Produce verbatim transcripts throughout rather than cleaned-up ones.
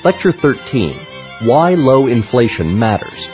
Lecture thirteen, Why Low Inflation Matters.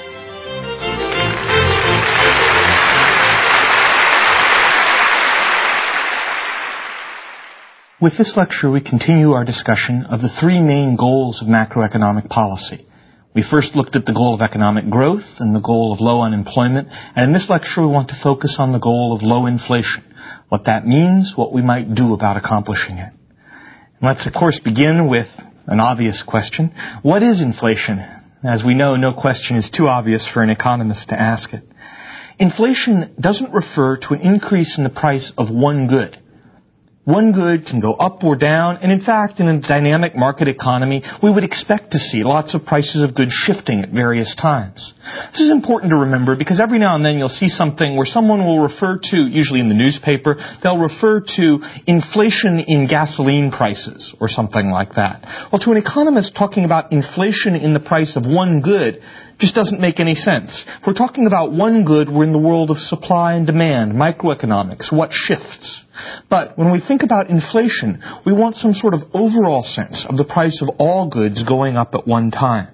With this lecture, we continue our discussion of the three main goals of macroeconomic policy. We first looked at the goal of economic growth and the goal of low unemployment, and in this lecture we want to focus on the goal of low inflation, what that means, what we might do about accomplishing it. And let's, of course, begin with an obvious question. What is inflation? As we know, no question is too obvious for an economist to ask it. Inflation doesn't refer to an increase in the price of one good. One good can go up or down, and in fact, in a dynamic market economy, we would expect to see lots of prices of goods shifting at various times. This is important to remember because every now and then you'll see something where someone will refer to, usually in the newspaper, they'll refer to inflation in gasoline prices or something like that. Well, to an economist, talking about inflation in the price of one good just doesn't make any sense. If we're talking about one good, we're in the world of supply and demand, microeconomics, what shifts. But when we think about inflation, we want some sort of overall sense of the price of all goods going up at one time.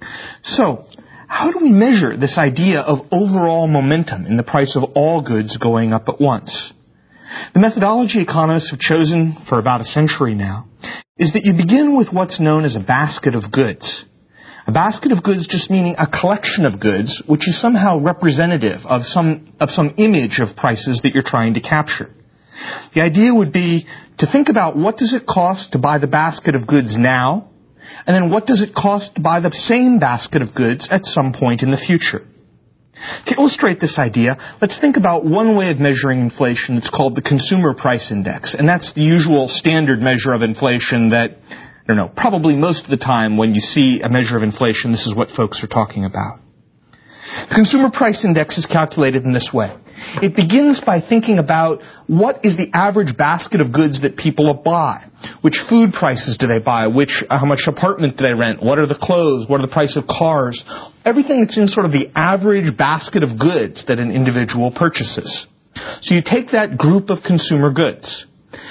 So, how do we measure this idea of overall momentum in the price of all goods going up at once? The methodology economists have chosen for about a century now is that you begin with what's known as a basket of goods. A basket of goods just meaning a collection of goods which is somehow representative of some, of some image of prices that you're trying to capture. The idea would be to think about what does it cost to buy the basket of goods now, and then what does it cost to buy the same basket of goods at some point in the future. To illustrate this idea, let's think about one way of measuring inflation that's called the Consumer Price Index, and that's the usual standard measure of inflation that, I don't know, probably most of the time when you see a measure of inflation, this is what folks are talking about. The Consumer Price Index is calculated in this way. It begins by thinking about what is the average basket of goods that people buy. Which food prices do they buy? Which, uh, how much apartment do they rent? What are the clothes? What are the price of cars? Everything that's in sort of the average basket of goods that an individual purchases. So you take that group of consumer goods.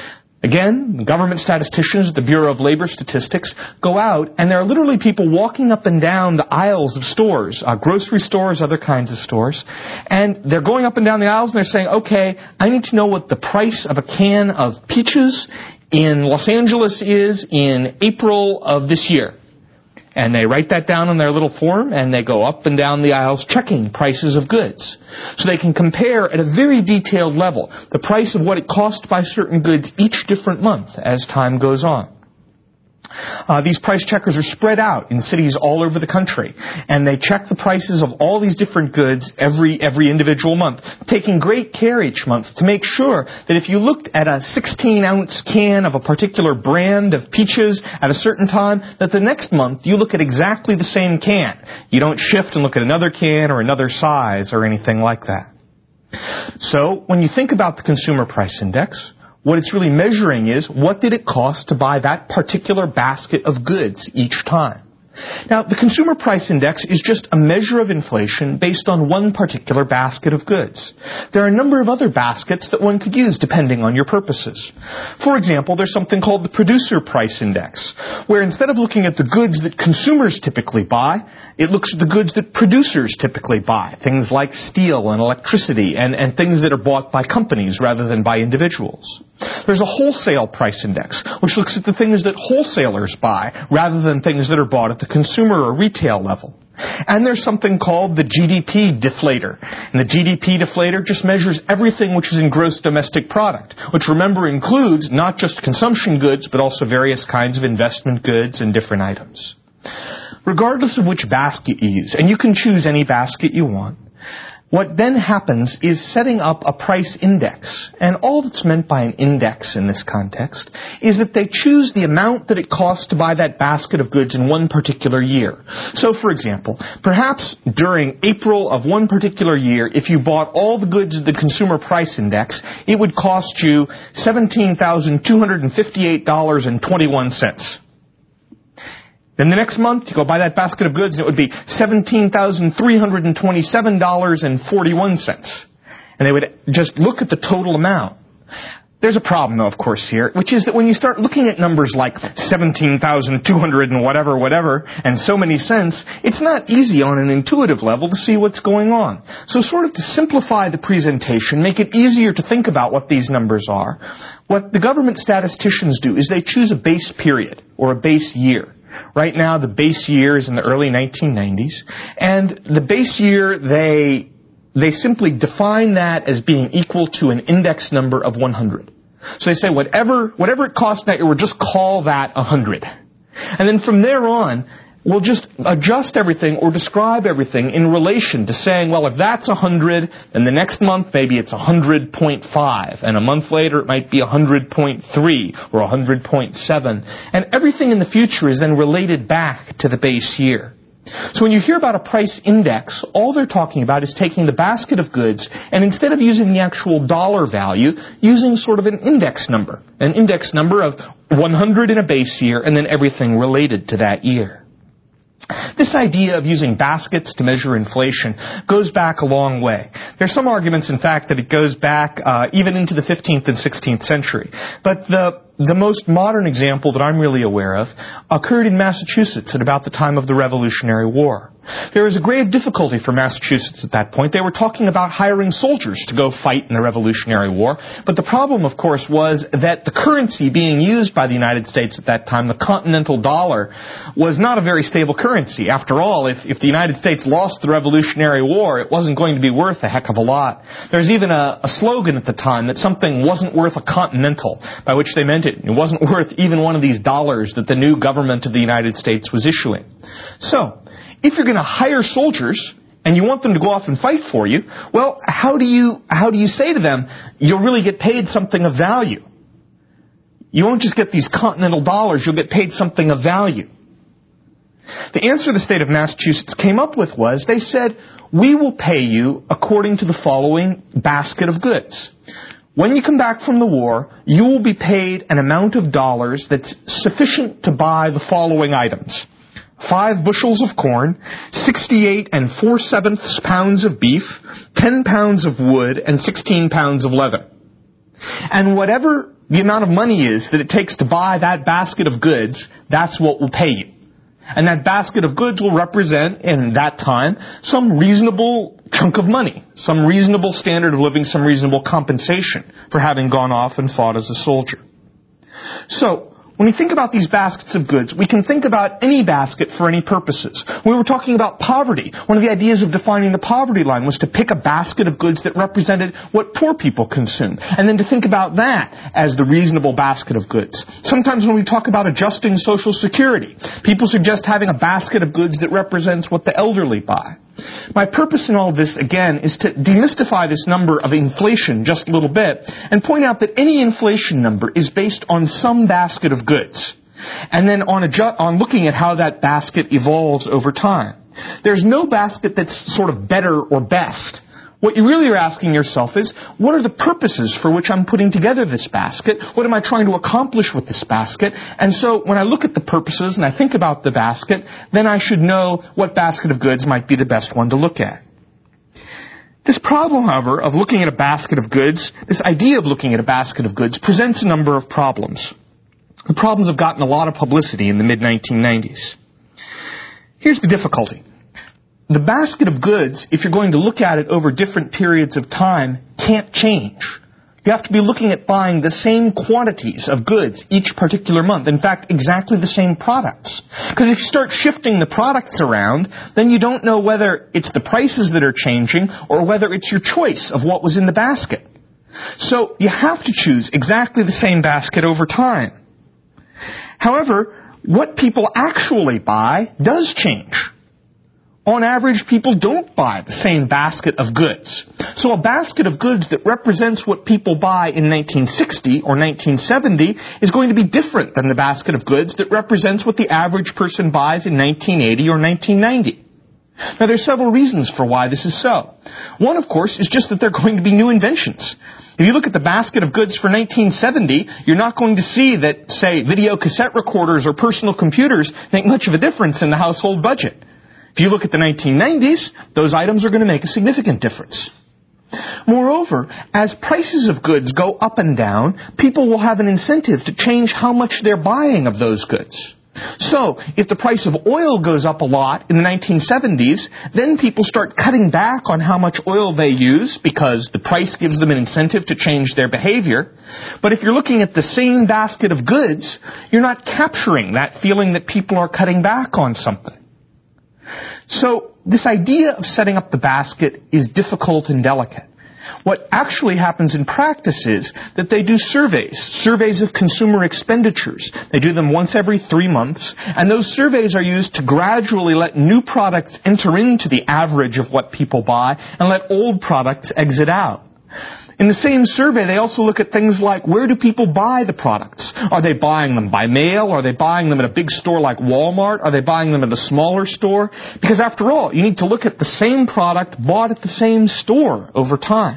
Again, government statisticians at the Bureau of Labor Statistics go out, and there are literally people walking up and down the aisles of stores, uh, grocery stores, other kinds of stores, and they're going up and down the aisles and they're saying, okay, I need to know what the price of a can of peaches in Los Angeles is in April of this year. And they write that down on their little form, and they go up and down the aisles checking prices of goods. So they can compare at a very detailed level the price of what it costs to buy certain goods each different month as time goes on. Uh, these price checkers are spread out in cities all over the country, and they check the prices of all these different goods every every individual month, taking great care each month to make sure that if you looked at a sixteen ounce can of a particular brand of peaches at a certain time, that the next month you look at exactly the same can. You don't shift and look at another can or another size or anything like that. So, when you think about the Consumer Price Index, what it's really measuring is what did it cost to buy that particular basket of goods each time. Now, the Consumer Price Index is just a measure of inflation based on one particular basket of goods. There are a number of other baskets that one could use depending on your purposes. For example, there's something called the Producer Price Index, where instead of looking at the goods that consumers typically buy, it looks at the goods that producers typically buy, things like steel and electricity and, and things that are bought by companies rather than by individuals. There's a Wholesale Price Index, which looks at the things that wholesalers buy rather than things that are bought at the consumer or retail level. And there's something called the G D P deflator. And the G D P deflator just measures everything which is in gross domestic product, which, remember, includes not just consumption goods, but also various kinds of investment goods and different items. Regardless of which basket you use, and you can choose any basket you want, what then happens is setting up a price index. And all that's meant by an index in this context is that they choose the amount that it costs to buy that basket of goods in one particular year. So, for example, perhaps during April of one particular year, if you bought all the goods at the Consumer Price Index, it would cost you seventeen thousand two hundred fifty-eight dollars and twenty-one cents. Then the next month, you go buy that basket of goods, and it would be seventeen thousand three hundred twenty-seven dollars and forty-one cents. And they would just look at the total amount. There's a problem, though, of course, here, which is that when you start looking at numbers like seventeen thousand two hundred and whatever, whatever, and so many cents, it's not easy on an intuitive level to see what's going on. So sort of to simplify the presentation, make it easier to think about what these numbers are, what the government statisticians do is they choose a base period or a base year. Right now, the base year is in the early nineteen nineties, and the base year, they they simply define that as being equal to an index number of one hundred. So they say whatever whatever it costs that year, we'll just call that one hundred. And then from there on, we'll just adjust everything or describe everything in relation to saying, well, if that's one hundred, then the next month maybe it's one hundred point five, and a month later it might be one hundred point three or one hundred point seven. And everything in the future is then related back to the base year. So when you hear about a price index, all they're talking about is taking the basket of goods and instead of using the actual dollar value, using sort of an index number. An index number of one hundred in a base year and then everything related to that year. This idea of using baskets to measure inflation goes back a long way. There are some arguments, in fact, that it goes back uh, even into the fifteenth and sixteenth century. But the the most modern example that I'm really aware of occurred in Massachusetts at about the time of the Revolutionary War. There was a grave difficulty for Massachusetts at that point. They were talking about hiring soldiers to go fight in the Revolutionary War. But the problem, of course, was that the currency being used by the United States at that time, the continental dollar, was not a very stable currency. After all, if, if the United States lost the Revolutionary War, it wasn't going to be worth a heck of a lot. There's even a, a slogan at the time that something wasn't worth a continental, by which they meant it. It wasn't worth even one of these dollars that the new government of the United States was issuing. So, if you're going to hire soldiers and you want them to go off and fight for you, well, how do you how do you say to them, you'll really get paid something of value? You won't just get these continental dollars, you'll get paid something of value. The answer the state of Massachusetts came up with was, they said, we will pay you according to the following basket of goods. When you come back from the war, you will be paid an amount of dollars that's sufficient to buy the following items. Five bushels of corn, sixty-eight and four-sevenths pounds of beef, ten pounds of wood, and sixteen pounds of leather. And whatever the amount of money is that it takes to buy that basket of goods, that's what we'll pay you. And that basket of goods will represent, in that time, some reasonable chunk of money, some reasonable standard of living, some reasonable compensation for having gone off and fought as a soldier. So, when we think about these baskets of goods, we can think about any basket for any purposes. When we were talking about poverty, one of the ideas of defining the poverty line was to pick a basket of goods that represented what poor people consume, and then to think about that as the reasonable basket of goods. Sometimes when we talk about adjusting Social Security, people suggest having a basket of goods that represents what the elderly buy. My purpose in all of this, again, is to demystify this number of inflation just a little bit and point out that any inflation number is based on some basket of goods, and then on, adju- on looking at how that basket evolves over time. There's no basket that's sort of better or best. What you really are asking yourself is, what are the purposes for which I'm putting together this basket? What am I trying to accomplish with this basket? And so when I look at the purposes and I think about the basket, then I should know what basket of goods might be the best one to look at. This problem, however, of looking at a basket of goods, this idea of looking at a basket of goods, presents a number of problems. The problems have gotten a lot of publicity in the mid nineteen nineties. Here's the difficulty. The basket of goods, if you're going to look at it over different periods of time, can't change. You have to be looking at buying the same quantities of goods each particular month. In fact, exactly the same products. Because if you start shifting the products around, then you don't know whether it's the prices that are changing or whether it's your choice of what was in the basket. So you have to choose exactly the same basket over time. However, what people actually buy does change. On average, people don't buy the same basket of goods. So a basket of goods that represents what people buy in nineteen sixty or nineteen seventy is going to be different than the basket of goods that represents what the average person buys in nineteen eighty or nineteen ninety. Now, there's several reasons for why this is so. One, of course, is just that there are going to be new inventions. If you look at the basket of goods for nineteen seventy, you're not going to see that, say, video cassette recorders or personal computers make much of a difference in the household budget. If you look at the nineteen nineties, those items are going to make a significant difference. Moreover, as prices of goods go up and down, people will have an incentive to change how much they're buying of those goods. So, if the price of oil goes up a lot in the nineteen seventies, then people start cutting back on how much oil they use because the price gives them an incentive to change their behavior. But if you're looking at the same basket of goods, you're not capturing that feeling that people are cutting back on something. So, this idea of setting up the basket is difficult and delicate. What actually happens in practice is that they do surveys, surveys of consumer expenditures. They do them once every three months, and those surveys are used to gradually let new products enter into the average of what people buy and let old products exit out. In the same survey, they also look at things like, where do people buy the products? Are they buying them by mail? Are they buying them at a big store like Walmart? Are they buying them at a smaller store? Because after all, you need to look at the same product bought at the same store over time.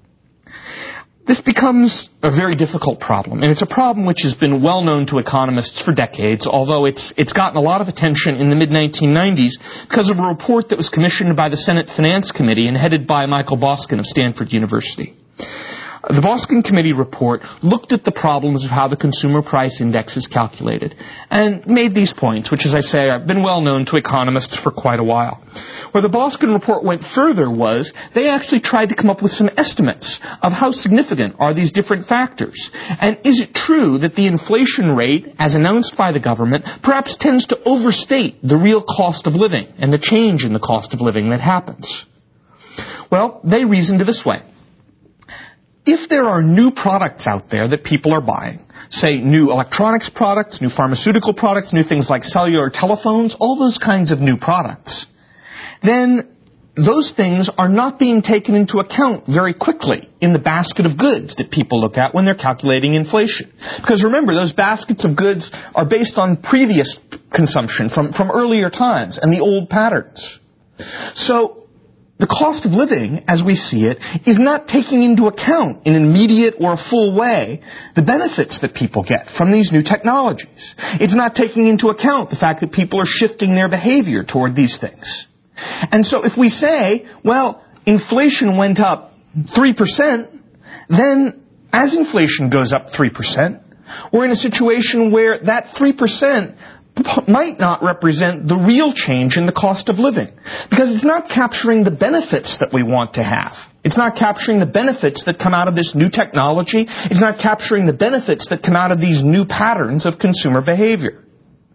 This becomes a very difficult problem, and it's a problem which has been well known to economists for decades, although it's it's gotten a lot of attention in the mid nineteen nineties because of a report that was commissioned by the Senate Finance Committee and headed by Michael Boskin of Stanford University. The Boskin Committee report looked at the problems of how the consumer price index is calculated and made these points, which, as I say, have been well known to economists for quite a while. Where the Boskin report went further was they actually tried to come up with some estimates of how significant are these different factors. And is it true that the inflation rate, as announced by the government, perhaps tends to overstate the real cost of living and the change in the cost of living that happens? Well, they reasoned this way. If there are new products out there that people are buying, say new electronics products, new pharmaceutical products, new things like cellular telephones, all those kinds of new products, then those things are not being taken into account very quickly in the basket of goods that people look at when they're calculating inflation. Because remember, those baskets of goods are based on previous consumption from, from earlier times and the old patterns. So the cost of living, as we see it, is not taking into account in an immediate or a full way the benefits that people get from these new technologies. It's not taking into account the fact that people are shifting their behavior toward these things. And so if we say, well, inflation went up three percent, then as inflation goes up three percent, we're in a situation where that three percent might not represent the real change in the cost of living, because it's not capturing the benefits that we want to have. It's not capturing the benefits that come out of this new technology. It's not capturing the benefits that come out of these new patterns of consumer behavior.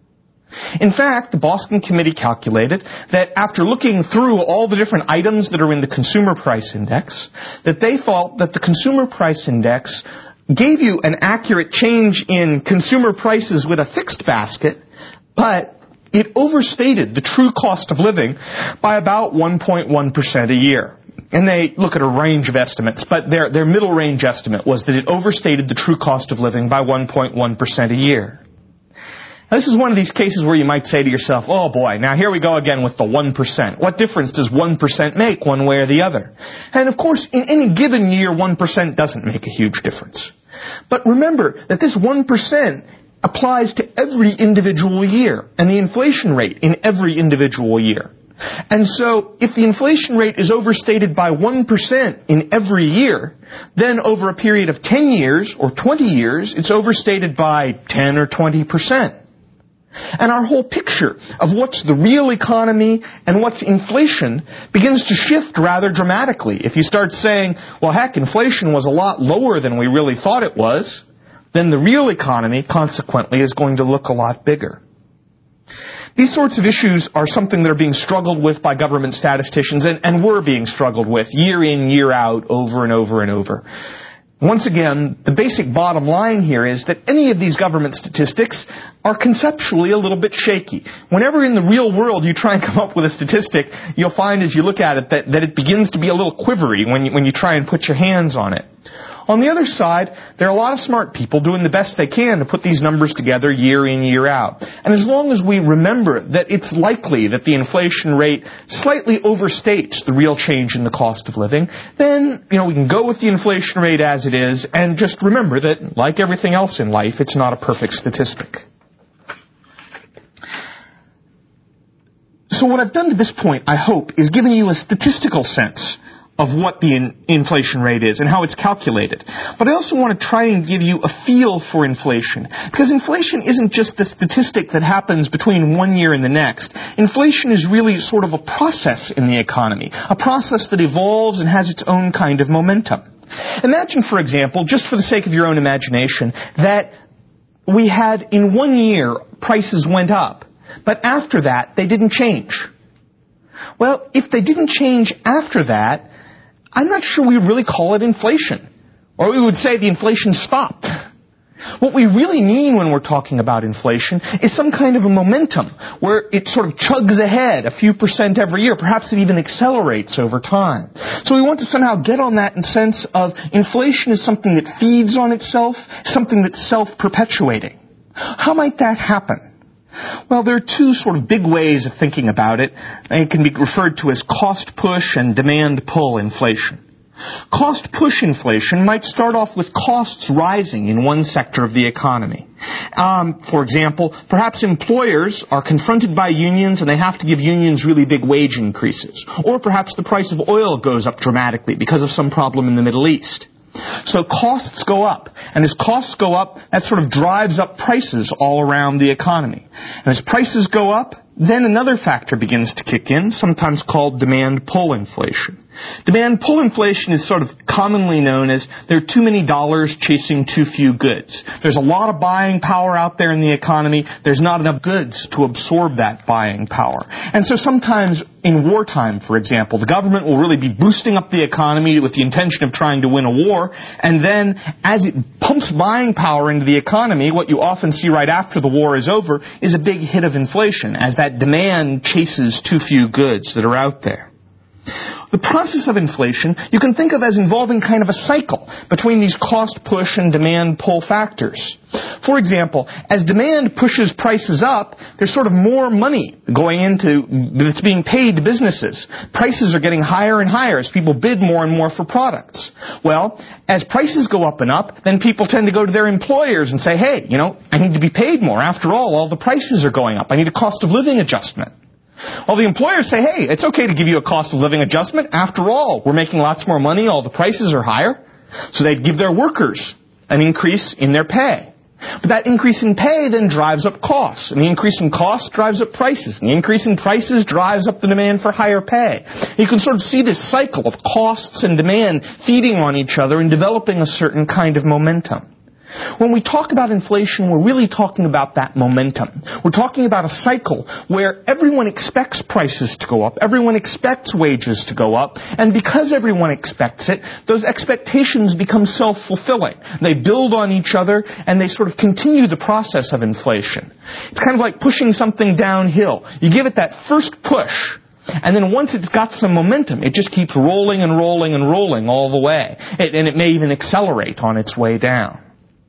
In fact, the Boskin Committee calculated that after looking through all the different items that are in the Consumer Price Index, that they thought that the Consumer Price Index gave you an accurate change in consumer prices with a fixed basket, but it overstated the true cost of living by about one point one percent a year. And they look at a range of estimates, but their, their middle range estimate was that it overstated the true cost of living by one point one percent a year. Now, this is one of these cases where you might say to yourself, oh boy, now here we go again with the one percent. What difference does one percent make one way or the other? And of course, in any given year, one percent doesn't make a huge difference. But remember that this one percent applies to every individual year and the inflation rate in every individual year. And so if the inflation rate is overstated by one percent in every year, then over a period of ten years or twenty years, it's overstated by ten or twenty percent. And our whole picture of what's the real economy and what's inflation begins to shift rather dramatically. If you start saying, well, heck, inflation was a lot lower than we really thought it was, then the real economy, consequently, is going to look a lot bigger. These sorts of issues are something that are being struggled with by government statisticians and, and were being struggled with year in, year out, over and over and over. Once again, the basic bottom line here is that any of these government statistics are conceptually a little bit shaky. Whenever in the real world you try and come up with a statistic, you'll find as you look at it that, that it begins to be a little quivery when you, when you try and put your hands on it. On the other side, there are a lot of smart people doing the best they can to put these numbers together year in, year out. And as long as we remember that it's likely that the inflation rate slightly overstates the real change in the cost of living, then, you know, we can go with the inflation rate as it is and just remember that, like everything else in life, it's not a perfect statistic. So what I've done to this point, I hope, is given you a statistical sense of what the in- inflation rate is and how it's calculated. But I also want to try and give you a feel for inflation, because inflation isn't just the statistic that happens between one year and the next. Inflation is really sort of a process in the economy, a process that evolves and has its own kind of momentum. Imagine, for example, just for the sake of your own imagination, that we had in one year prices went up, but after that they didn't change. Well, if they didn't change after that, I'm not sure we would really call it inflation. Or we would say the inflation stopped. What we really mean when we're talking about inflation is some kind of a momentum where it sort of chugs ahead a few percent every year. Perhaps it even accelerates over time. So we want to somehow get on that in sense of inflation is something that feeds on itself, something that's self-perpetuating. How might that happen? Well, there are two sort of big ways of thinking about it. It can be referred to as cost push and demand pull inflation. Cost push inflation might start off with costs rising in one sector of the economy. Um, for example, perhaps employers are confronted by unions and they have to give unions really big wage increases. Or perhaps the price of oil goes up dramatically because of some problem in the Middle East. So costs go up, and as costs go up, that sort of drives up prices all around the economy. And as prices go up, then another factor begins to kick in, sometimes called demand-pull inflation. Demand-pull inflation is sort of commonly known as there are too many dollars chasing too few goods. There's a lot of buying power out there in the economy. There's not enough goods to absorb that buying power. And so sometimes in wartime, for example, the government will really be boosting up the economy with the intention of trying to win a war. And then as it pumps buying power into the economy, what you often see right after the war is over is a big hit of inflation as that demand chases too few goods that are out there. The process of inflation you can think of as involving kind of a cycle between these cost push and demand pull factors. For example, as demand pushes prices up, there's sort of more money going into that's being paid to businesses. Prices are getting higher and higher as people bid more and more for products. Well, as prices go up and up, then people tend to go to their employers and say, hey, you know, I need to be paid more. After all, all the prices are going up. I need a cost of living adjustment. Well, the employers say, hey, it's okay to give you a cost of living adjustment. After all, we're making lots more money. All the prices are higher. So they'd give their workers an increase in their pay. But that increase in pay then drives up costs. And the increase in costs drives up prices. And the increase in prices drives up the demand for higher pay. You can sort of see this cycle of costs and demand feeding on each other and developing a certain kind of momentum. When we talk about inflation, we're really talking about that momentum. We're talking about a cycle where everyone expects prices to go up, everyone expects wages to go up, and because everyone expects it, those expectations become self-fulfilling. They build on each other, and they sort of continue the process of inflation. It's kind of like pushing something downhill. You give it that first push, and then once it's got some momentum, it just keeps rolling and rolling and rolling all the way. It, and it may even accelerate on its way down.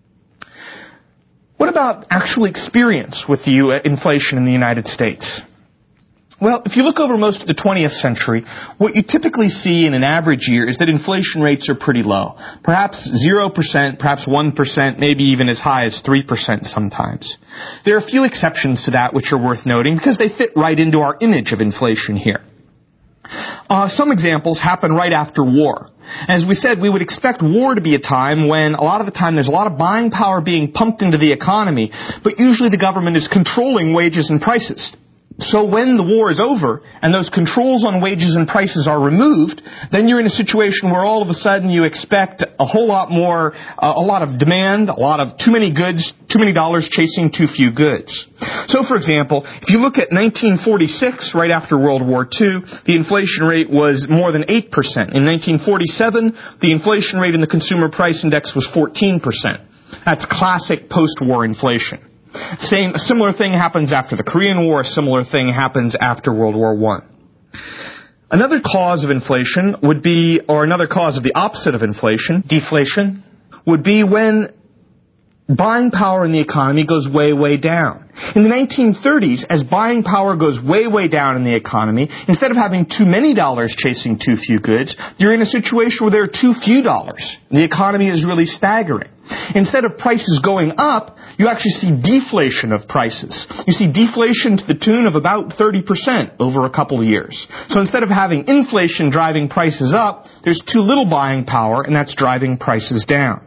What about actual experience with the U- inflation in the United States? Well, if you look over most of the twentieth century, what you typically see in an average year is that inflation rates are pretty low. Perhaps zero percent, perhaps one percent, maybe even as high as three percent sometimes. There are a few exceptions to that which are worth noting because they fit right into our image of inflation here. Uh, some examples happen right after war. As we said, we would expect war to be a time when a lot of the time there's a lot of buying power being pumped into the economy, but usually the government is controlling wages and prices. So when the war is over and those controls on wages and prices are removed, then you're in a situation where all of a sudden you expect a whole lot more, uh, a lot of demand, a lot of too many goods, too many dollars chasing too few goods. So for example, if you look at nineteen forty-six, right after World War Two, the inflation rate was more than eight percent. In nineteen forty-seven, the inflation rate in the Consumer Price Index was fourteen percent. That's classic post-war inflation. Same, a similar thing happens after the Korean War. A similar thing happens after World War One. Another cause of inflation would be, or another cause of the opposite of inflation, deflation, would be when buying power in the economy goes way, way down. In the nineteen thirties, as buying power goes way, way down in the economy, instead of having too many dollars chasing too few goods, you're in a situation where there are too few dollars. The economy is really staggering. Instead of prices going up, you actually see deflation of prices. You see deflation to the tune of about thirty percent over a couple of years. So instead of having inflation driving prices up, there's too little buying power, and that's driving prices down.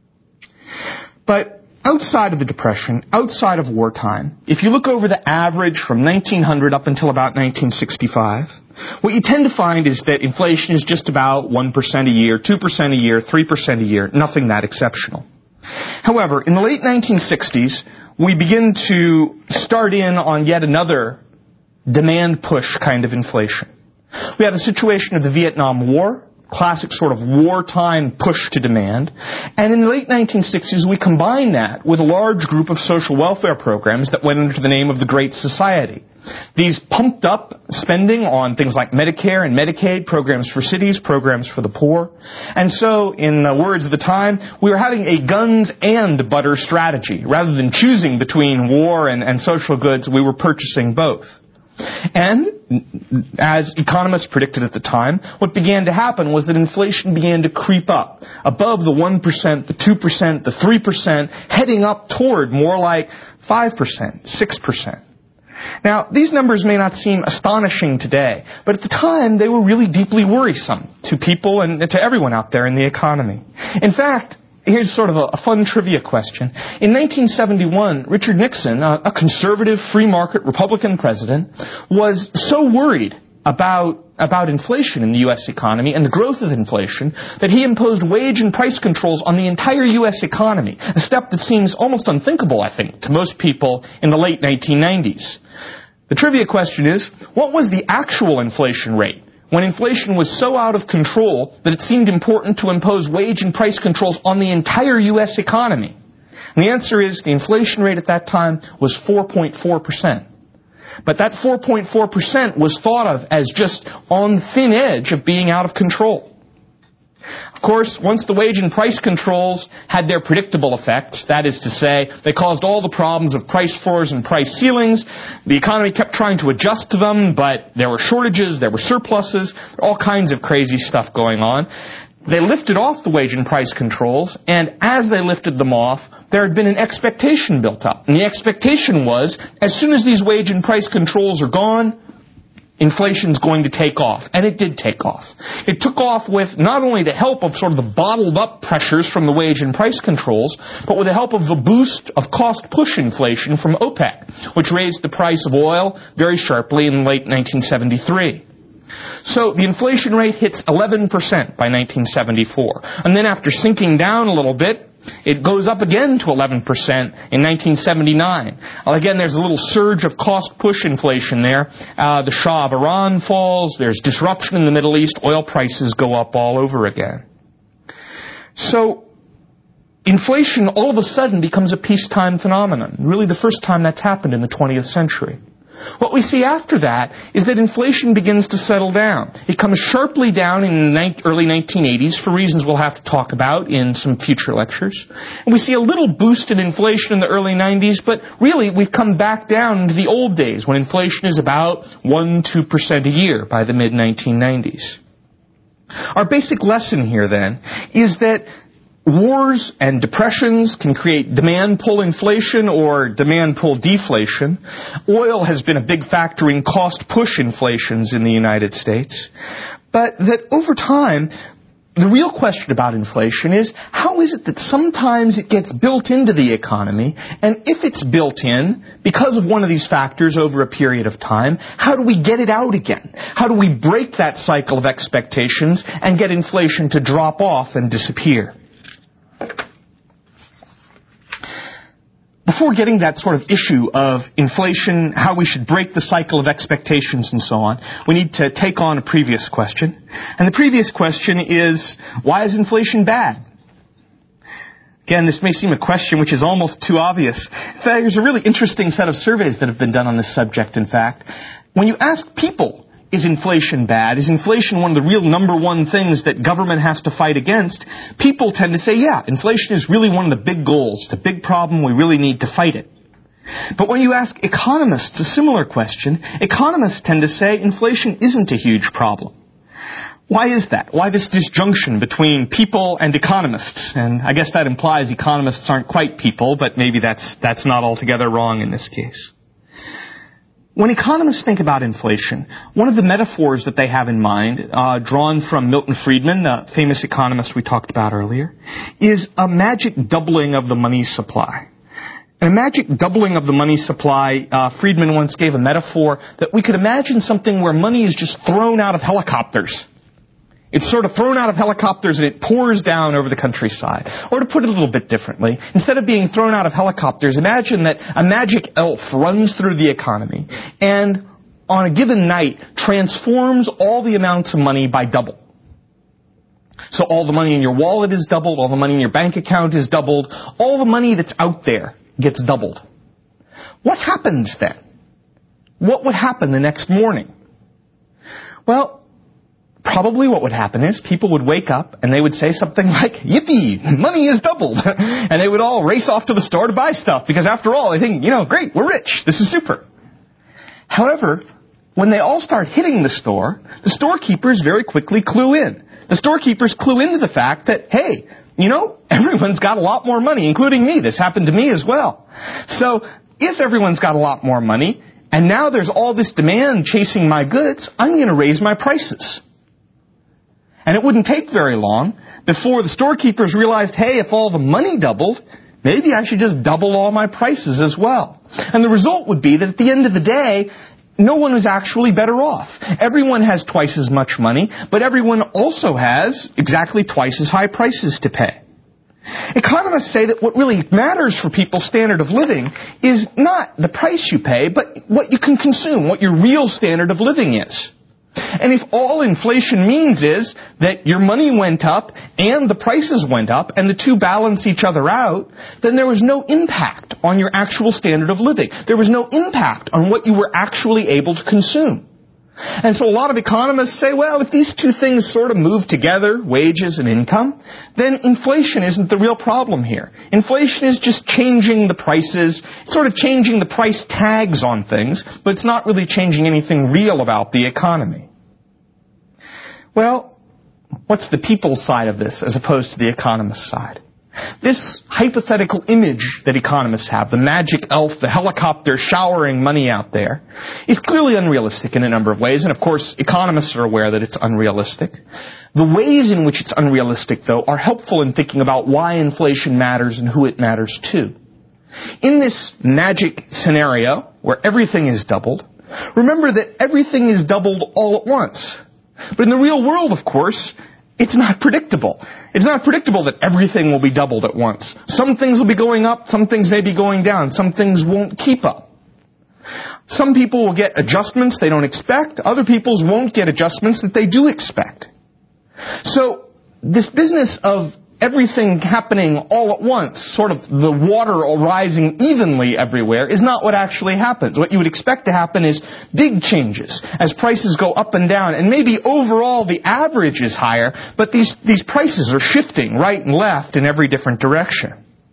But outside of the Depression, outside of wartime, if you look over the average from nineteen hundred up until about nineteen sixty-five, what you tend to find is that inflation is just about one percent a year, two percent a year, three percent a year, nothing that exceptional. However, in the late nineteen sixties, we begin to start in on yet another demand push kind of inflation. We have a situation of the Vietnam War, classic sort of wartime push to demand. And in the late nineteen sixties, we combine that with a large group of social welfare programs that went under the name of the Great Society. These pumped up spending on things like Medicare and Medicaid, programs for cities, programs for the poor. And so, in the words of the time, we were having a guns and butter strategy. Rather than choosing between war and, and social goods, we were purchasing both. And, as economists predicted at the time, what began to happen was that inflation began to creep up, above the one percent, the two percent, the three percent, heading up toward more like five percent, six percent. Now, these numbers may not seem astonishing today, but at the time they were really deeply worrisome to people and to everyone out there in the economy. In fact, here's sort of a, a fun trivia question. In nineteen seventy-one, Richard Nixon, a, a conservative, free market Republican president, was so worried about, about inflation in the U S economy and the growth of inflation that he imposed wage and price controls on the entire U S economy, a step that seems almost unthinkable, I think, to most people in the late nineteen nineties. The trivia question is, what was the actual inflation rate when inflation was so out of control that it seemed important to impose wage and price controls on the entire U S economy? And the answer is the inflation rate at that time was four point four percent. But that four point four percent was thought of as just on the thin edge of being out of control. Of course, once the wage and price controls had their predictable effects, that is to say, they caused all the problems of price floors and price ceilings, the economy kept trying to adjust to them, but there were shortages, there were surpluses, all kinds of crazy stuff going on. They lifted off the wage and price controls, and as they lifted them off, there had been an expectation built up. And the expectation was, as soon as these wage and price controls are gone, inflation's going to take off. And it did take off. It took off with not only the help of sort of the bottled up pressures from the wage and price controls, but with the help of the boost of cost push inflation from OPEC, which raised the price of oil very sharply in late nineteen seventy-three. So the inflation rate hits eleven percent by nineteen seventy-four. And then after sinking down a little bit, it goes up again to eleven percent in nineteen seventy-nine. Well, again, there's a little surge of cost-push inflation there. Uh, the Shah of Iran falls. There's disruption in the Middle East. Oil prices go up all over again. So inflation all of a sudden becomes a peacetime phenomenon. Really the first time that's happened in the twentieth century. What we see after that is that inflation begins to settle down. It comes sharply down in the early nineteen eighties for reasons we'll have to talk about in some future lectures. And we see a little boost in inflation in the early nineties, but really we've come back down into the old days when inflation is about one to two percent a year by the mid nineteen nineties. Our basic lesson here then is that wars and depressions can create demand-pull inflation or demand-pull deflation. Oil has been a big factor in cost-push inflations in the United States. But that over time, the real question about inflation is, how is it that sometimes it gets built into the economy, and if it's built in, because of one of these factors over a period of time, how do we get it out again? How do we break that cycle of expectations and get inflation to drop off and disappear? Before getting that sort of issue of inflation, how we should break the cycle of expectations and so on, we need to take on a previous question. And the previous question is, why is inflation bad? Again, this may seem a question which is almost too obvious. In fact, there's a really interesting set of surveys that have been done on this subject, in fact. When you ask people, is inflation bad? Is inflation one of the real number one things that government has to fight against? People tend to say, yeah, inflation is really one of the big goals. It's a big problem. We really need to fight it. But when you ask economists a similar question, economists tend to say inflation isn't a huge problem. Why is that? Why this disjunction between people and economists? And I guess that implies economists aren't quite people, but maybe that's, that's not altogether wrong in this case. When economists think about inflation, one of the metaphors that they have in mind, uh, drawn from Milton Friedman, the famous economist we talked about earlier, is a magic doubling of the money supply. And a magic doubling of the money supply, uh, Friedman once gave a metaphor that we could imagine something where money is just thrown out of helicopters. It's sort of thrown out of helicopters and it pours down over the countryside. Or to put it a little bit differently, instead of being thrown out of helicopters, imagine that a magic elf runs through the economy and on a given night transforms all the amounts of money by double. So all the money in your wallet is doubled, all the money in your bank account is doubled, all the money that's out there gets doubled. What happens then? What would happen the next morning? Well, probably what would happen is people would wake up and they would say something like, yippee, money is doubled. And they would all race off to the store to buy stuff because after all, they think, you know, great, we're rich. This is super. However, when they all start hitting the store, the storekeepers very quickly clue in. The storekeepers clue into the fact that, hey, you know, everyone's got a lot more money, including me. This happened to me as well. So if everyone's got a lot more money and now there's all this demand chasing my goods, I'm going to raise my prices. And it wouldn't take very long before the storekeepers realized, hey, if all the money doubled, maybe I should just double all my prices as well. And the result would be that at the end of the day, no one is actually better off. Everyone has twice as much money, but everyone also has exactly twice as high prices to pay. Economists say that what really matters for people's standard of living is not the price you pay, but what you can consume, what your real standard of living is. And if all inflation means is that your money went up and the prices went up and the two balance each other out, then there was no impact on your actual standard of living. There was no impact on what you were actually able to consume. And so a lot of economists say, well, if these two things sort of move together, wages and income, then inflation isn't the real problem here. Inflation is just changing the prices, sort of changing the price tags on things, but it's not really changing anything real about the economy. Well, what's the people's side of this as opposed to the economist's side? This hypothetical image that economists have, the magic elf, the helicopter showering money out there, is clearly unrealistic in a number of ways. And of course, economists are aware that it's unrealistic. The ways in which it's unrealistic, though, are helpful in thinking about why inflation matters and who it matters to. In this magic scenario, where everything is doubled, remember that everything is doubled all at once. But in the real world, of course, it's not predictable. It's not predictable that everything will be doubled at once. Some things will be going up, some things may be going down, some things won't keep up. Some people will get adjustments they don't expect, other people won't get adjustments that they do expect. So this business of everything happening all at once, sort of the water rising evenly everywhere, is not what actually happens. What you would expect to happen is big changes as prices go up and down, and maybe overall the average is higher, but these, these prices are shifting right and left in every different direction.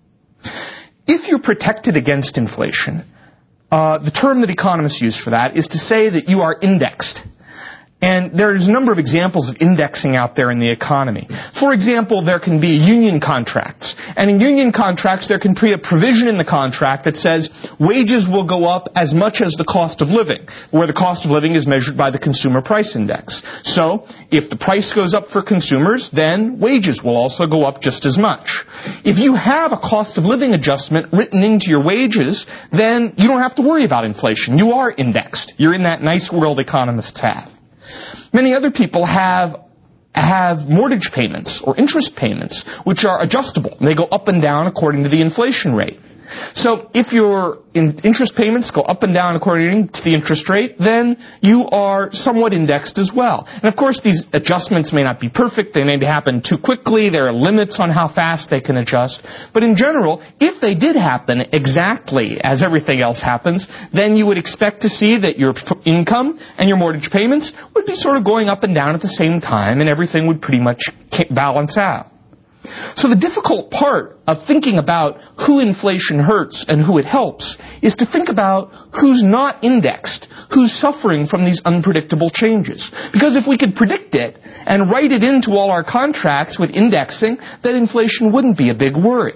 If you're protected against inflation, uh, the term that economists use for that is to say that you are indexed. And there's a number of examples of indexing out there in the economy. For example, there can be union contracts. And in union contracts, there can be a provision in the contract that says wages will go up as much as the cost of living, where the cost of living is measured by the consumer price index. So, if the price goes up for consumers, then wages will also go up just as much. If you have a cost of living adjustment written into your wages, then you don't have to worry about inflation. You are indexed. You're in that nice world economists have. Many other people have have mortgage payments or interest payments, which are adjustable. They go up and down according to the inflation rate. So if your in interest payments go up and down according to the interest rate, then you are somewhat indexed as well. And of course, these adjustments may not be perfect. They may happen too quickly. There are limits on how fast they can adjust. But in general, if they did happen exactly as everything else happens, then you would expect to see that your income and your mortgage payments would be sort of going up and down at the same time, and everything would pretty much balance out. So the difficult part of thinking about who inflation hurts and who it helps is to think about who's not indexed, who's suffering from these unpredictable changes. Because if we could predict it and write it into all our contracts with indexing, then inflation wouldn't be a big worry.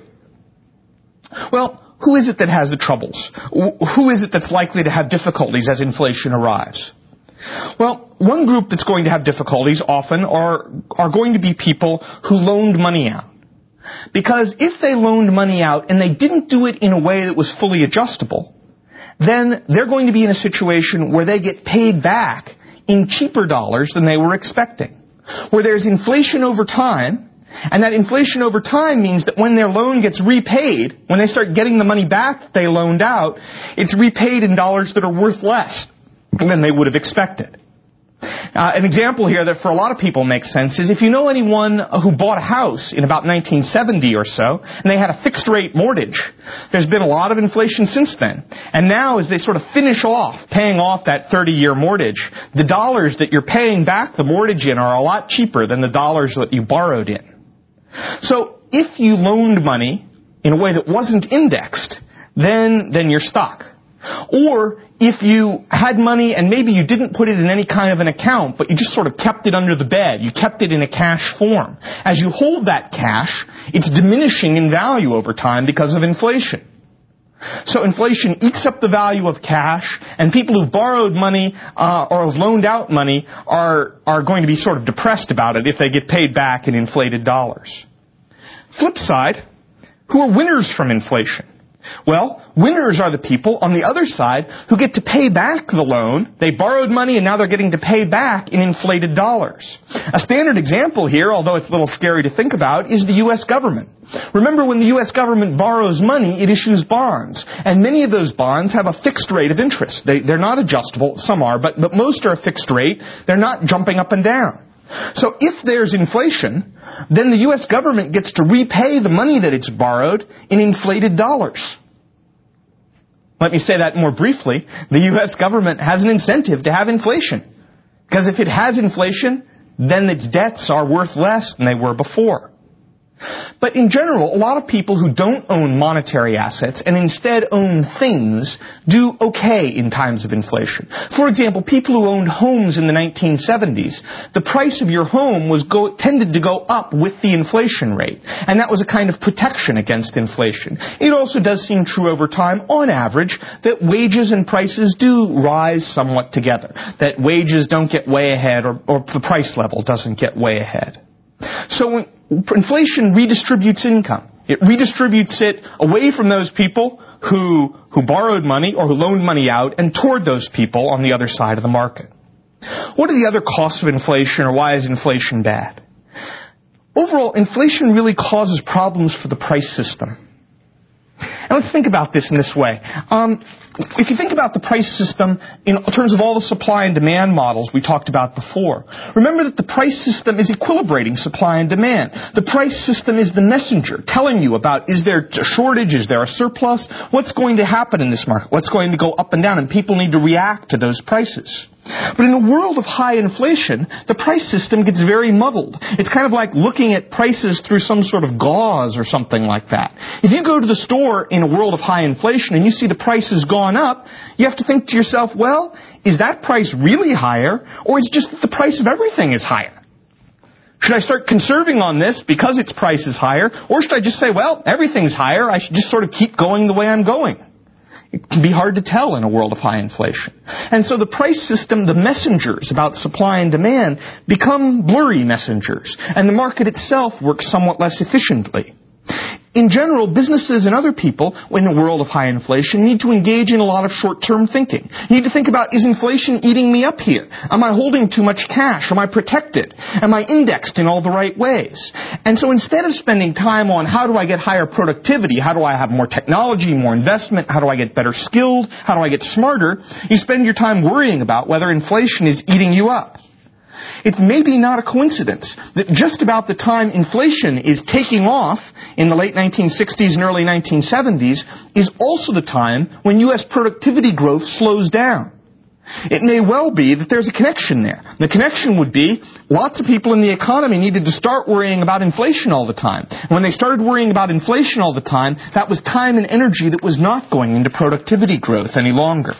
Well, who is it that has the troubles? Who is it that's likely to have difficulties as inflation arrives? Well, one group that's going to have difficulties often are, are going to be people who loaned money out. Because if they loaned money out and they didn't do it in a way that was fully adjustable, then they're going to be in a situation where they get paid back in cheaper dollars than they were expecting. Where there's inflation over time, and that inflation over time means that when their loan gets repaid, when they start getting the money back they loaned out, it's repaid in dollars that are worth less than they would have expected. Uh, an example here that for a lot of people makes sense is if you know anyone who bought a house in about nineteen seventy or so, and they had a fixed rate mortgage, there's been a lot of inflation since then. And now as they sort of finish off paying off that thirty-year mortgage, the dollars that you're paying back the mortgage in are a lot cheaper than the dollars that you borrowed in. So if you loaned money in a way that wasn't indexed, then, then you're stuck. Or if you had money and maybe you didn't put it in any kind of an account, but you just sort of kept it under the bed, you kept it in a cash form. As you hold that cash, it's diminishing in value over time because of inflation. So inflation eats up the value of cash, and people who've borrowed money uh, or have loaned out money are, are going to be sort of depressed about it if they get paid back in inflated dollars. Flip side, who are winners from inflation? Well, winners are the people on the other side who get to pay back the loan. They borrowed money and now they're getting to pay back in inflated dollars. A standard example here, although it's a little scary to think about, is the U S government. Remember, when the U S government borrows money, it issues bonds. And many of those bonds have a fixed rate of interest. They, they're not adjustable. Some are, but, but most are a fixed rate. They're not jumping up and down. So if there's inflation, then the U S government gets to repay the money that it's borrowed in inflated dollars. Let me say that more briefly. The U S government has an incentive to have inflation. Because if it has inflation, then its debts are worth less than they were before. But in general, a lot of people who don't own monetary assets and instead own things do okay in times of inflation. For example, people who owned homes in the nineteen seventies, the price of your home was go, tended to go up with the inflation rate. And that was a kind of protection against inflation. It also does seem true over time, on average, that wages and prices do rise somewhat together. That wages don't get way ahead, or, or the price level doesn't get way ahead. So when inflation redistributes income, it redistributes it away from those people who, who borrowed money or who loaned money out and toward those people on the other side of the market. What are the other costs of inflation, or why is inflation bad? Overall, inflation really causes problems for the price system. And let's think about this in this way. Um, if you think about the price system in terms of all the supply and demand models we talked about before, remember that the price system is equilibrating supply and demand. The price system is the messenger telling you about, is there a shortage, is there a surplus, what's going to happen in this market, what's going to go up and down, and people need to react to those prices. But in a world of high inflation, the price system gets very muddled. It's kind of like looking at prices through some sort of gauze or something like that. If you go to the store in a world of high inflation and you see the price has gone up, you have to think to yourself, well, is that price really higher, or is it just that the price of everything is higher? Should I start conserving on this because its price is higher, or should I just say, well, everything's higher, I should just sort of keep going the way I'm going? It can be hard to tell in a world of high inflation. And so the price system, the messengers about supply and demand, become blurry messengers, and the market itself works somewhat less efficiently. In general, businesses and other people in a world of high inflation need to engage in a lot of short-term thinking. You need to think about, is inflation eating me up here? Am I holding too much cash? Am I protected? Am I indexed in all the right ways? And so instead of spending time on how do I get higher productivity, how do I have more technology, more investment, how do I get better skilled, how do I get smarter, you spend your time worrying about whether inflation is eating you up. It's maybe not a coincidence that just about the time inflation is taking off in the late nineteen sixties and early nineteen seventies is also the time when U S productivity growth slows down. It may well be that there's a connection there. The connection would be lots of people in the economy needed to start worrying about inflation all the time. And when they started worrying about inflation all the time, that was time and energy that was not going into productivity growth any longer.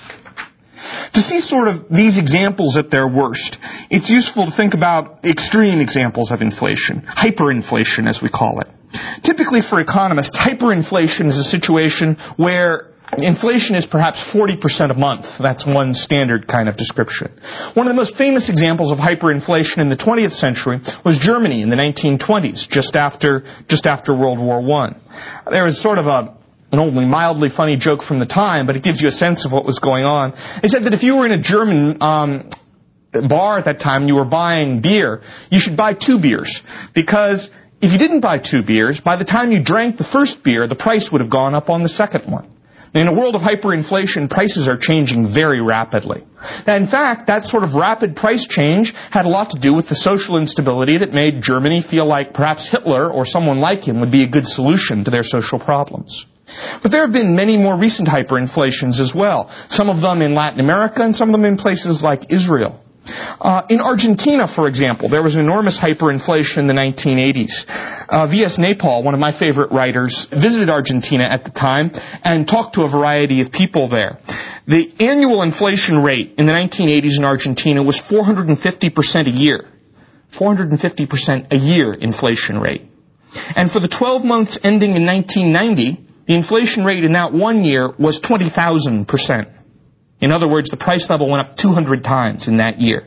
To see sort of these examples at their worst, it's useful to think about extreme examples of inflation, hyperinflation as we call it. Typically for economists, hyperinflation is a situation where inflation is perhaps forty percent a month. That's one standard kind of description. One of the most famous examples of hyperinflation in the twentieth century was Germany in the nineteen twenties, just after just after World War One. There was sort of a an only mildly funny joke from the time, but it gives you a sense of what was going on. They said that if you were in a German um, bar at that time and you were buying beer, you should buy two beers, because if you didn't buy two beers, by the time you drank the first beer, the price would have gone up on the second one. In a world of hyperinflation, prices are changing very rapidly. Now, in fact, that sort of rapid price change had a lot to do with the social instability that made Germany feel like perhaps Hitler or someone like him would be a good solution to their social problems. But there have been many more recent hyperinflations as well, some of them in Latin America and some of them in places like Israel. Uh, in Argentina, for example, there was enormous hyperinflation in the nineteen eighties. Uh, V S Naipaul, one of my favorite writers, visited Argentina at the time and talked to a variety of people there. The annual inflation rate in the nineteen eighties in Argentina was four hundred fifty percent a year. four hundred fifty percent a year inflation rate. And for the twelve months ending in nineteen ninety, the inflation rate in that one year was twenty thousand percent. In other words, the price level went up two hundred times in that year.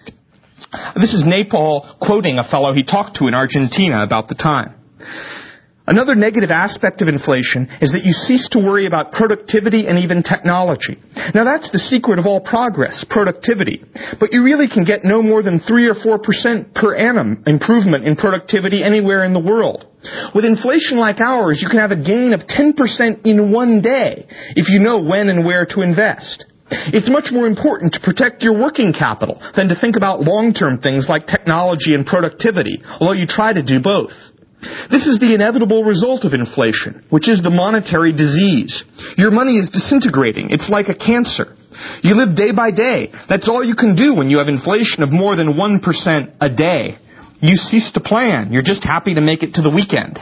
This is Naipaul quoting a fellow he talked to in Argentina about the time. Another negative aspect of inflation is that you cease to worry about productivity and even technology. Now that's the secret of all progress, productivity. But you really can get no more than three or four percent per annum improvement in productivity anywhere in the world. With inflation like ours, you can have a gain of ten percent in one day if you know when and where to invest. It's much more important to protect your working capital than to think about long-term things like technology and productivity, although you try to do both. This is the inevitable result of inflation, which is the monetary disease. Your money is disintegrating. It's like a cancer. You live day by day. That's all you can do when you have inflation of more than one percent a day. You cease to plan. You're just happy to make it to the weekend.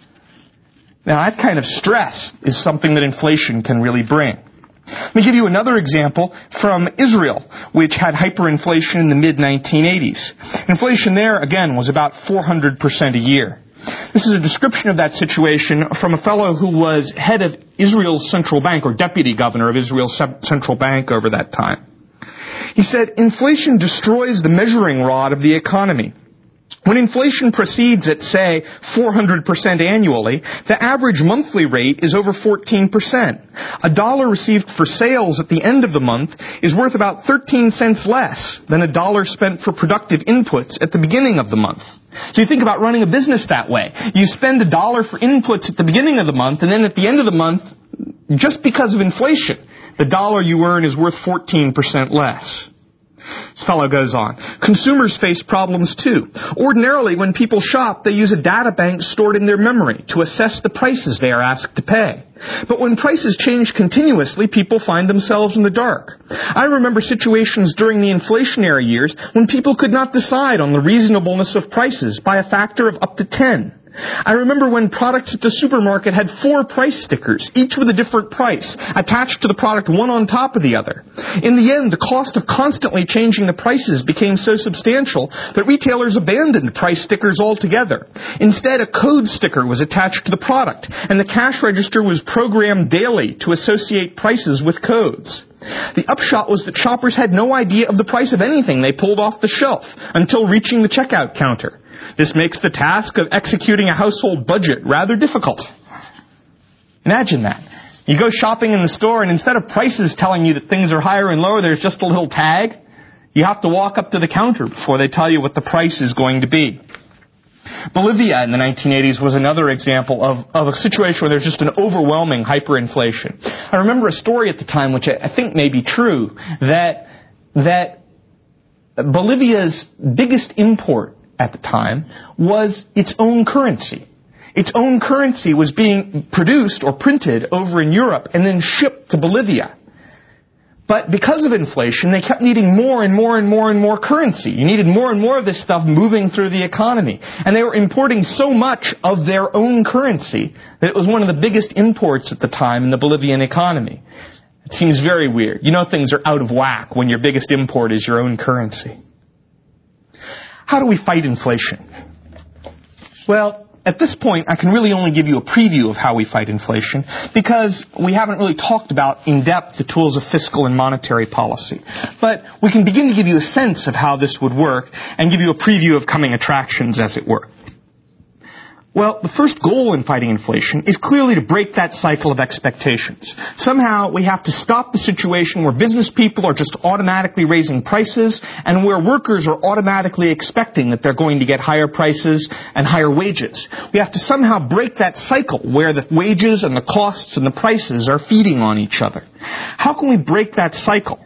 Now, that kind of stress is something that inflation can really bring. Let me give you another example from Israel, which had hyperinflation in the mid nineteen eighties. Inflation there, again, was about four hundred percent a year. This is a description of that situation from a fellow who was head of Israel's central bank, or deputy governor of Israel's central bank over that time. He said, inflation destroys the measuring rod of the economy. When inflation proceeds at, say, four hundred percent annually, the average monthly rate is over fourteen percent. A dollar received for sales at the end of the month is worth about thirteen cents less than a dollar spent for productive inputs at the beginning of the month. So you think about running a business that way. You spend a dollar for inputs at the beginning of the month, and then at the end of the month, just because of inflation, the dollar you earn is worth fourteen percent less. This fellow goes on. Consumers face problems too. Ordinarily, when people shop, they use a data bank stored in their memory to assess the prices they are asked to pay. But when prices change continuously, people find themselves in the dark. I remember situations during the inflationary years when people could not decide on the reasonableness of prices by a factor of up to ten. I remember when products at the supermarket had four price stickers, each with a different price, attached to the product one on top of the other. In the end, the cost of constantly changing the prices became so substantial that retailers abandoned price stickers altogether. Instead, a code sticker was attached to the product, and the cash register was programmed daily to associate prices with codes. The upshot was that shoppers had no idea of the price of anything they pulled off the shelf until reaching the checkout counter. This makes the task of executing a household budget rather difficult. Imagine that. You go shopping in the store, and instead of prices telling you that things are higher and lower, there's just a little tag. You have to walk up to the counter before they tell you what the price is going to be. Bolivia in the nineteen eighties was another example of, of a situation where there's just an overwhelming hyperinflation. I remember a story at the time, which I, I think may be true, that, that Bolivia's biggest import at the time was its own currency. Its own currency was being produced or printed over in Europe and then shipped to Bolivia. But because of inflation, they kept needing more and more and more and more currency. You needed more and more of this stuff moving through the economy. And they were importing so much of their own currency that it was one of the biggest imports at the time in the Bolivian economy. It seems very weird. You know things are out of whack when your biggest import is your own currency. How do we fight inflation? Well, at this point, I can really only give you a preview of how we fight inflation because we haven't really talked about in depth the tools of fiscal and monetary policy. But we can begin to give you a sense of how this would work and give you a preview of coming attractions, as it were. Well, the first goal in fighting inflation is clearly to break that cycle of expectations. Somehow we have to stop the situation where business people are just automatically raising prices and where workers are automatically expecting that they're going to get higher prices and higher wages. We have to somehow break that cycle where the wages and the costs and the prices are feeding on each other. How can we break that cycle?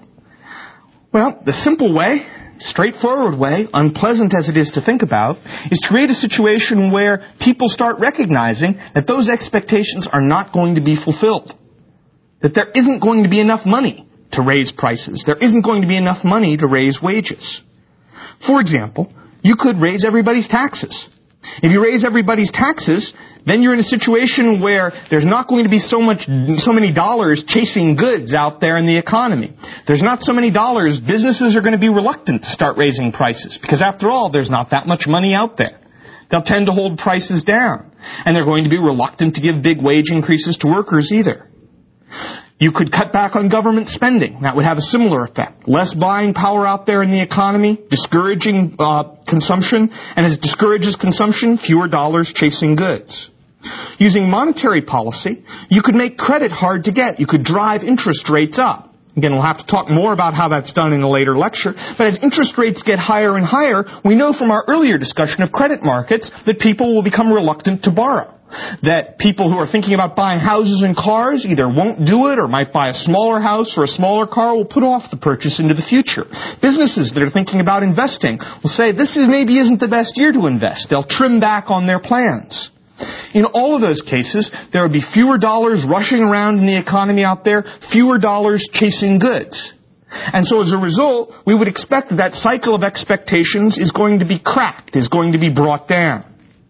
Well, the simple way, straightforward way, unpleasant as it is to think about, is to create a situation where people start recognizing that those expectations are not going to be fulfilled. That there isn't going to be enough money to raise prices. There isn't going to be enough money to raise wages. For example, you could raise everybody's taxes. If you raise everybody's taxes, then you're in a situation where there's not going to be so much, so many dollars chasing goods out there in the economy. There's not so many dollars, businesses are going to be reluctant to start raising prices because after all, there's not that much money out there. They'll tend to hold prices down, and they're going to be reluctant to give big wage increases to workers either. You could cut back on government spending. That would have a similar effect. Less buying power out there in the economy, discouraging uh, consumption, and as it discourages consumption, fewer dollars chasing goods. Using monetary policy, you could make credit hard to get. You could drive interest rates up. Again, we'll have to talk more about how that's done in a later lecture, but as interest rates get higher and higher, we know from our earlier discussion of credit markets that people will become reluctant to borrow. That people who are thinking about buying houses and cars either won't do it or might buy a smaller house or a smaller car will put off the purchase into the future. Businesses that are thinking about investing will say this is maybe isn't the best year to invest. They'll trim back on their plans. In all of those cases, there would be fewer dollars rushing around in the economy out there, fewer dollars chasing goods. And so as a result, we would expect that that cycle of expectations is going to be cracked, is going to be brought down.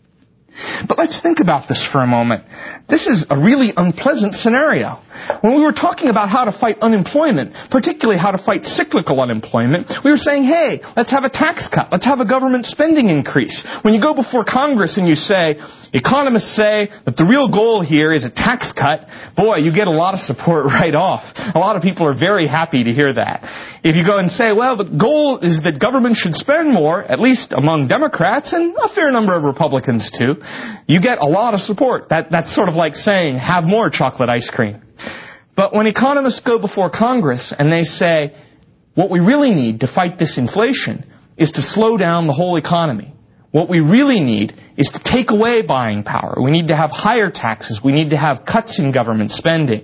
But let's think about this for a moment. This is a really unpleasant scenario. When we were talking about how to fight unemployment, particularly how to fight cyclical unemployment, we were saying, hey, let's have a tax cut. Let's have a government spending increase. When you go before Congress and you say, economists say that the real goal here is a tax cut, boy, you get a lot of support right off. A lot of people are very happy to hear that. If you go and say, well, the goal is that government should spend more, at least among Democrats and a fair number of Republicans too, you get a lot of support. That, that's sort of like saying, have more chocolate ice cream. But when economists go before Congress and they say, what we really need to fight this inflation is to slow down the whole economy. What we really need is to take away buying power. We need to have higher taxes. We need to have cuts in government spending.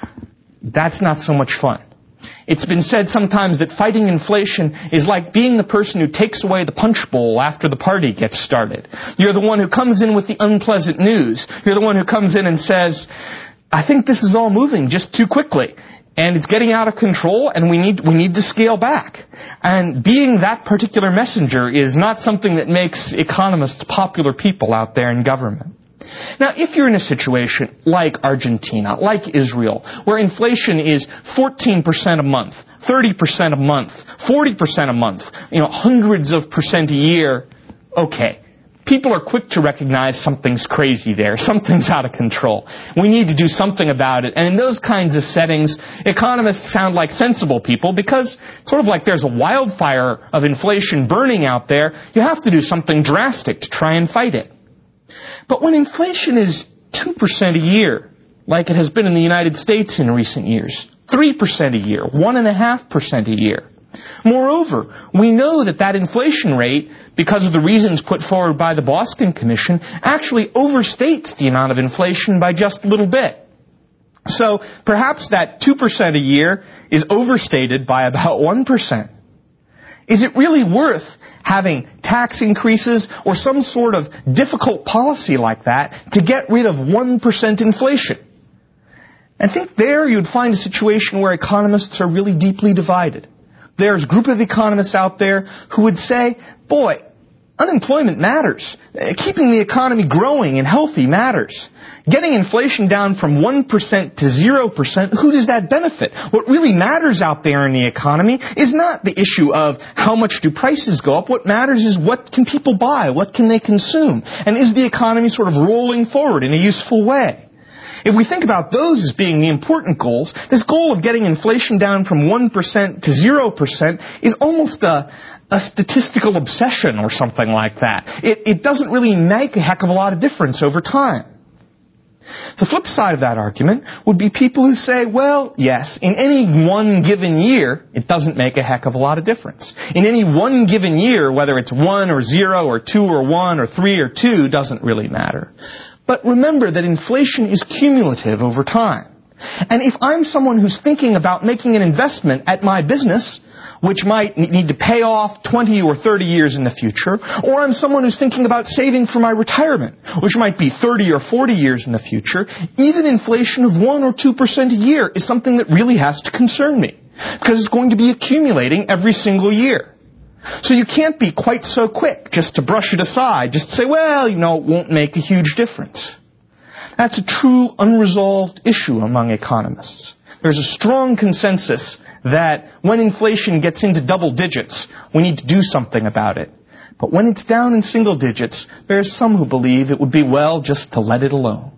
That's not so much fun. It's been said sometimes that fighting inflation is like being the person who takes away the punch bowl after the party gets started. You're the one who comes in with the unpleasant news. You're the one who comes in and says, I think this is all moving just too quickly, and it's getting out of control, and we need we need to scale back. And being that particular messenger is not something that makes economists popular people out there in government. Now, if you're in a situation like Argentina, like Israel, where inflation is fourteen percent a month, thirty percent a month, forty percent a month, you know, hundreds of percent a year, okay. People are quick to recognize something's crazy there. Something's out of control. We need to do something about it. And in those kinds of settings, economists sound like sensible people because sort of like there's a wildfire of inflation burning out there, you have to do something drastic to try and fight it. But when inflation is two percent a year, like it has been in the United States in recent years, three percent a year, one point five percent a year, moreover, we know that that inflation rate, because of the reasons put forward by the Boston Commission, actually overstates the amount of inflation by just a little bit. So perhaps that two percent a year is overstated by about one percent. Is it really worth having tax increases or some sort of difficult policy like that to get rid of one percent inflation? I think there you'd find a situation where economists are really deeply divided. There's a group of economists out there who would say, boy, unemployment matters. Keeping the economy growing and healthy matters. Getting inflation down from one percent to zero percent, who does that benefit? What really matters out there in the economy is not the issue of how much do prices go up. What matters is what can people buy? What can they consume? And is the economy sort of rolling forward in a useful way? If we think about those as being the important goals, this goal of getting inflation down from one percent to zero percent is almost a, a statistical obsession or something like that. It, it doesn't really make a heck of a lot of difference over time. The flip side of that argument would be people who say, well, yes, in any one given year, it doesn't make a heck of a lot of difference. In any one given year, whether it's one or zero or two or one or three or two, doesn't really matter. But remember that inflation is cumulative over time. And if I'm someone who's thinking about making an investment at my business, which might need to pay off twenty or thirty years in the future, or I'm someone who's thinking about saving for my retirement, which might be thirty or forty years in the future, even inflation of one or two percent a year is something that really has to concern me, because it's going to be accumulating every single year. So you can't be quite so quick just to brush it aside, just to say, well, you know, it won't make a huge difference. That's a true unresolved issue among economists. There's a strong consensus that when inflation gets into double digits, we need to do something about it. But when it's down in single digits, there's some who believe it would be well just to let it alone.